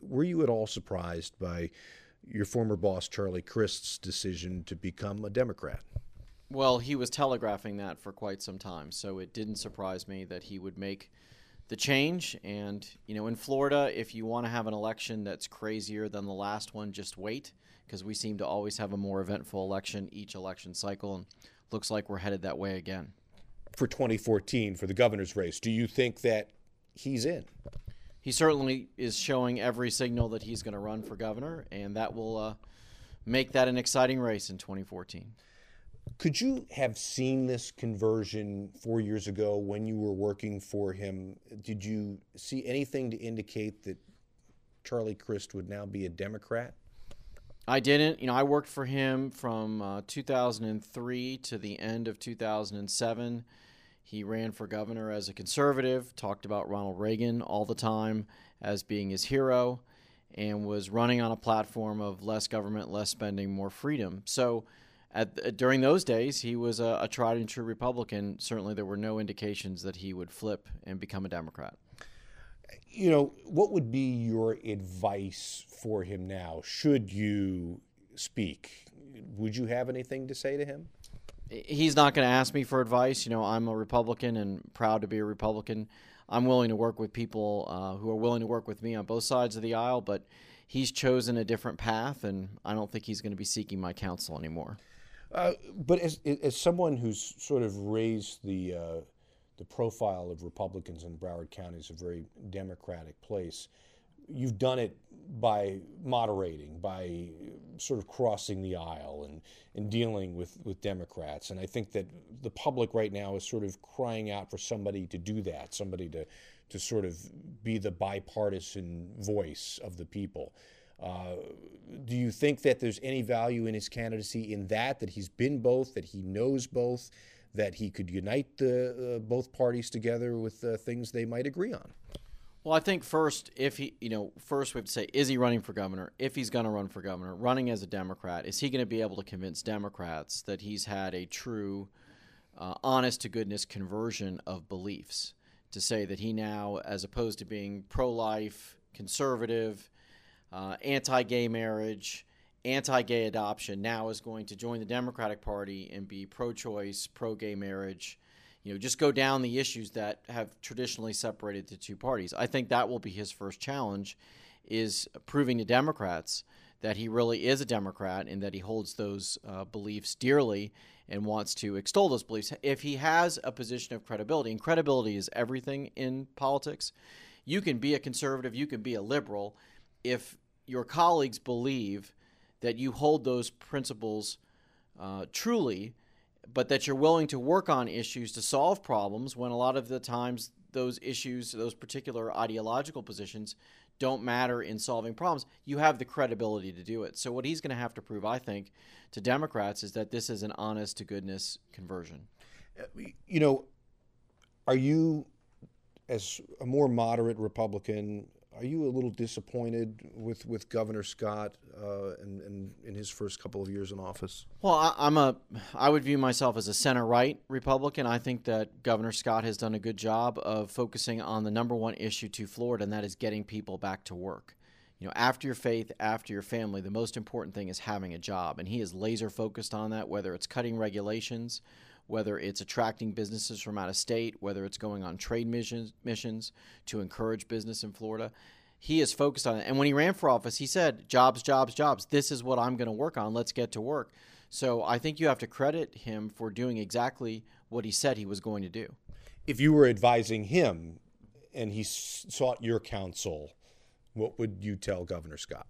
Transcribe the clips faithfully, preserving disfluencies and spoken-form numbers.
were you at all surprised by your former boss, Charlie Crist's decision to become a Democrat? Well, he was telegraphing that for quite some time, so it didn't surprise me that he would make the change. And, you know, in Florida, if you want to have an election that's crazier than the last one, just wait, because we seem to always have a more eventful election each election cycle, and looks like we're headed that way again. For twenty fourteen, for the governor's race, do you think that he's in? He certainly is showing every signal that he's going to run for governor, and that will uh, make that an exciting race in twenty fourteen. Could you have seen this conversion four years ago when you were working for him? Did you see anything to indicate that Charlie Crist would now be a Democrat? I didn't. You know, I worked for him from uh, two thousand three to the end of two thousand seven. He ran for governor as a conservative, talked about Ronald Reagan all the time as being his hero, and was running on a platform of less government, less spending, more freedom. So at, during those days, he was a, a tried and true Republican. Certainly there were no indications that he would flip and become a Democrat. You know, what would be your advice for him now, should you speak? Would you have anything to say to him? He's not going to ask me for advice. You know, I'm a Republican and proud to be a Republican. I'm willing to work with people uh, who are willing to work with me on both sides of the aisle, but he's chosen a different path, and I don't think he's going to be seeking my counsel anymore. Uh, but as, as someone who's sort of raised the uh, the profile of Republicans in Broward County as a very Democratic place, you've done it by moderating, by sort of crossing the aisle and, and dealing with, with Democrats. And I think that the public right now is sort of crying out for somebody to do that, somebody to, to sort of be the bipartisan voice of the people. Uh, do you think that there's any value in his candidacy in that, that he's been both, that he knows both, that he could unite the uh, both parties together with uh, things they might agree on? Well, I think first, if he, you know, first we have to say, is he running for governor? If he's going to run for governor, running as a Democrat, is he going to be able to convince Democrats that he's had a true, uh, honest-to-goodness conversion of beliefs? To say that he now, as opposed to being pro-life, conservative, uh, anti-gay marriage, anti-gay adoption, now is going to join the Democratic Party and be pro-choice, pro-gay marriage. You know, just go down the issues that have traditionally separated the two parties. I think that will be his first challenge, is proving to Democrats that he really is a Democrat and that he holds those uh, beliefs dearly and wants to extol those beliefs. If he has a position of credibility, and credibility is everything in politics, you can be a conservative, you can be a liberal. If your colleagues believe that you hold those principles uh, truly, but that you're willing to work on issues to solve problems, when a lot of the times those issues, those particular ideological positions don't matter in solving problems, you have the credibility to do it. So what he's going to have to prove, I think, to Democrats is that this is an honest-to-goodness conversion. You know, are you, as a more moderate Republican, are you a little disappointed with, with Governor Scott uh, and, and in his first couple of years in office? Well, I, I'm a, I would view myself as a center-right Republican. I think that Governor Scott has done a good job of focusing on the number one issue to Florida, and that is getting people back to work. You know, after your faith, after your family, the most important thing is having a job, and he is laser-focused on that, whether it's cutting regulations, whether it's attracting businesses from out of state, whether it's going on trade missions, missions to encourage business in Florida. He is focused on it. And when he ran for office, he said, jobs, jobs, jobs. This is what I'm going to work on. Let's get to work. So I think you have to credit him for doing exactly what he said he was going to do. If you were advising him and he sought your counsel, what would you tell Governor Scott?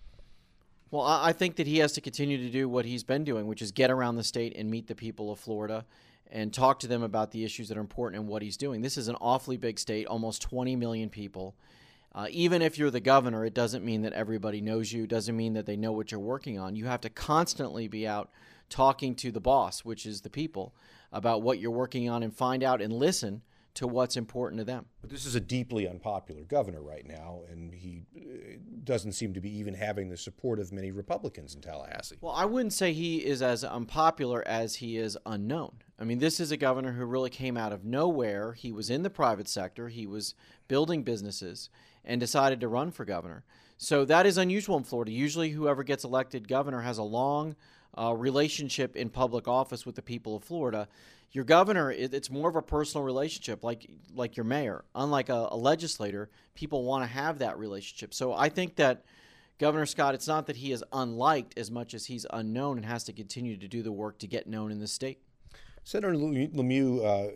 Well, I think that he has to continue to do what he's been doing, which is get around the state and meet the people of Florida and talk to them about the issues that are important and what he's doing. This is an awfully big state, almost twenty million people. Uh, even if you're the governor, it doesn't mean that everybody knows you. It doesn't mean that they know what you're working on. You have to constantly be out talking to the boss, which is the people, about what you're working on and find out and listen to what's important to them. But this is a deeply unpopular governor right now, and he doesn't seem to be even having the support of many Republicans in Tallahassee. Well, I wouldn't say he is as unpopular as he is unknown. I mean, this is a governor who really came out of nowhere. He was in the private sector. He was building businesses and decided to run for governor. So that is unusual in Florida. Usually whoever gets elected governor has a long uh, relationship in public office with the people of Florida. Your governor, it, it's more of a personal relationship, like like your mayor. Unlike a, a legislator, people want to have that relationship. So I think that Governor Scott, it's not that he is unliked as much as he's unknown and has to continue to do the work to get known in the state. Senator Lemieux, uh,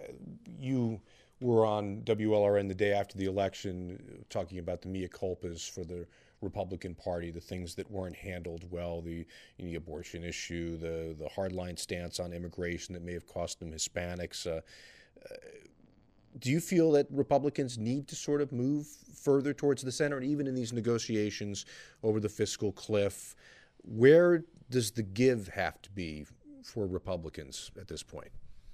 you were on W L R N the day after the election talking about the mea culpas for the Republican Party, the things that weren't handled well, the, you know, the abortion issue, the, the hardline stance on immigration that may have cost them Hispanics. Uh, uh, Do you feel that Republicans need to sort of move further towards the center, and even in these negotiations over the fiscal cliff, where does the give have to be for Republicans at this point?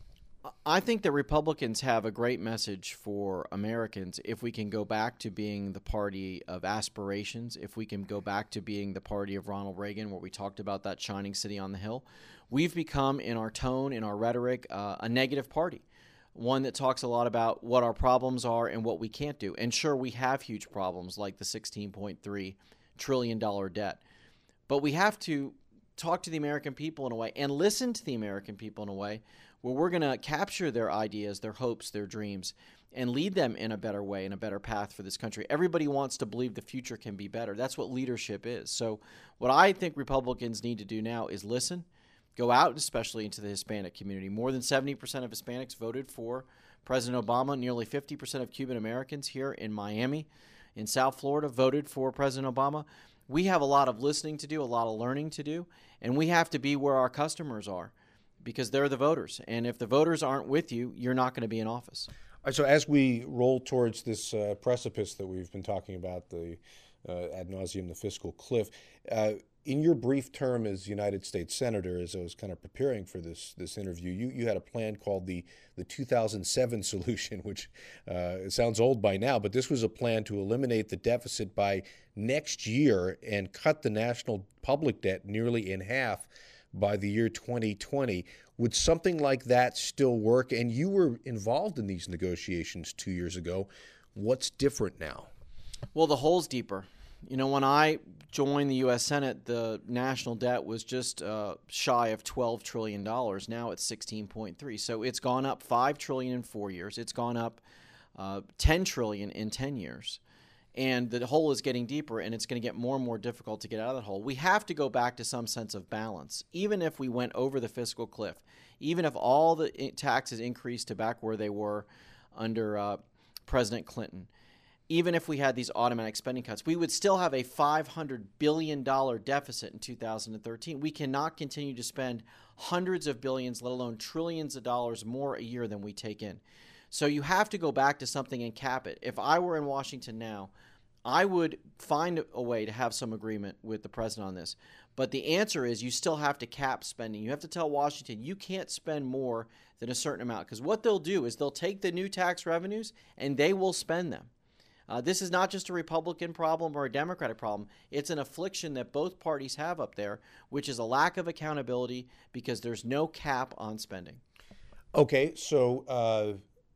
I think that Republicans have a great message for Americans if we can go back to being the party of aspirations, if we can go back to being the party of Ronald Reagan, where we talked about that shining city on the hill. We've become, in our tone, in our rhetoric, uh, a negative party. One that talks a lot about what our problems are and what we can't do. And sure, we have huge problems like the sixteen point three trillion dollars debt. But we have to talk to the American people in a way and listen to the American people in a way where we're going to capture their ideas, their hopes, their dreams, and lead them in a better way, in a better path for this country. Everybody wants to believe the future can be better. That's what leadership is. So what I think Republicans need to do now is listen. Go out, especially into the Hispanic community. More than seventy percent of Hispanics voted for President Obama. Nearly fifty percent of Cuban Americans here in Miami, in South Florida, voted for President Obama. We have a lot of listening to do, a lot of learning to do, and we have to be where our customers are because they're the voters. And if the voters aren't with you, you're not going to be in office. All right, so as we roll towards this uh, precipice that we've been talking about, the uh, ad nauseum, the fiscal cliff, uh, in your brief term as United States Senator, as I was kind of preparing for this this interview, you, you had a plan called the, the two thousand seven solution, which uh, it sounds old by now, but this was a plan to eliminate the deficit by next year and cut the national public debt nearly in half by the year twenty twenty. Would something like that still work? And you were involved in these negotiations two years ago. What's different now? Well, the hole's deeper. You know, when I joined the U S Senate, the national debt was just uh, shy of twelve trillion dollars. Now it's sixteen point three. So it's gone up five trillion dollars in four years. It's gone up uh, ten trillion dollars in ten years. And the hole is getting deeper, and it's going to get more and more difficult to get out of that hole. We have to go back to some sense of balance. Even if we went over the fiscal cliff, even if all the taxes increased to back where they were under uh, President Clinton, even if we had these automatic spending cuts, we would still have a five hundred billion dollars deficit in two thousand thirteen. We cannot continue to spend hundreds of billions, let alone trillions of dollars more a year than we take in. So you have to go back to something and cap it. If I were in Washington now, I would find a way to have some agreement with the president on this. But the answer is you still have to cap spending. You have to tell Washington you can't spend more than a certain amount, because what they'll do is they'll take the new tax revenues and they will spend them. Uh, this is not just a Republican problem or a Democratic problem. It's an affliction that both parties have up there, which is a lack of accountability because there's no cap on spending. Okay, so uh,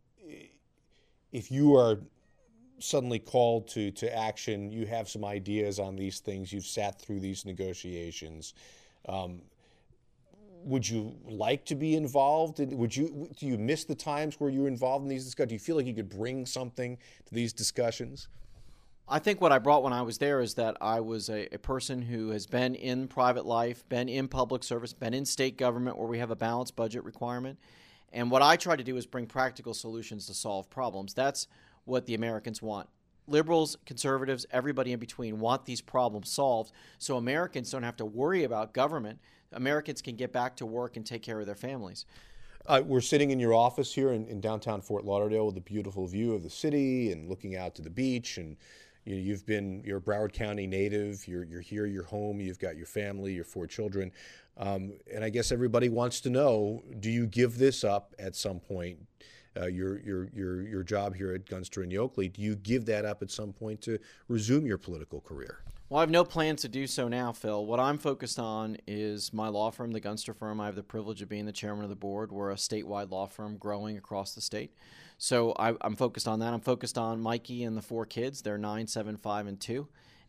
if you are suddenly called to, to action, you have some ideas on these things, you've sat through these negotiations, um, would you like to be involved? Would you do you miss the times where you were involved in these discussions? Do you feel like you could bring something to these discussions? I think what I brought when I was there is that I was a, a person who has been in private life, been in public service, been in state government where we have a balanced budget requirement. And what I try to do is bring practical solutions to solve problems. That's what the Americans want. Liberals, conservatives, everybody in between want these problems solved so Americans don't have to worry about government. Americans can get back to work and take care of their families. Uh, we're sitting in your office here in, in downtown Fort Lauderdale with a beautiful view of the city and looking out to the beach. And you know, you've been, you're a Broward County native. You're, you're here, you're home. You've got your family, your four children. Um, and I guess everybody wants to know, do you give this up at some point? Uh, your your your your job here at Gunster and Yoakley, do you give that up at some point to resume your political career? Well, I have no plans to do so now, Phil. What I'm focused on is my law firm, the Gunster Firm. I have the privilege of being the chairman of the board. We're a statewide law firm growing across the state. So I, I'm focused on that. I'm focused on Mikey and the four kids. They're nine, seven, five, and two.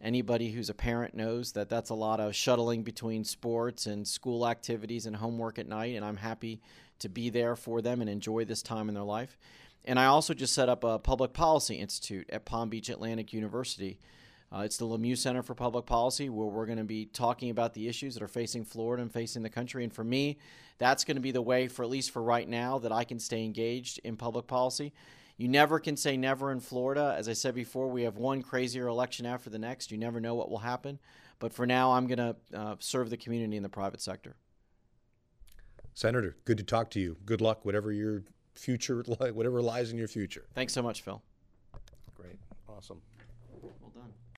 Anybody who's a parent knows that that's a lot of shuttling between sports and school activities and homework at night, and I'm happy to be there for them and enjoy this time in their life. And I also just set up a Public Policy Institute at Palm Beach Atlantic University. Uh, it's the Lemieux Center for Public Policy, where we're going to be talking about the issues that are facing Florida and facing the country. And for me, that's going to be the way, for at least for right now, that I can stay engaged in public policy. You never can say never in Florida. As I said before, we have one crazier election after the next. You never know what will happen. But for now, I'm going to uh, serve the community in the private sector. Senator, good to talk to you. Good luck, whatever your future, whatever lies in your future. Thanks so much, Phil. Great. Awesome.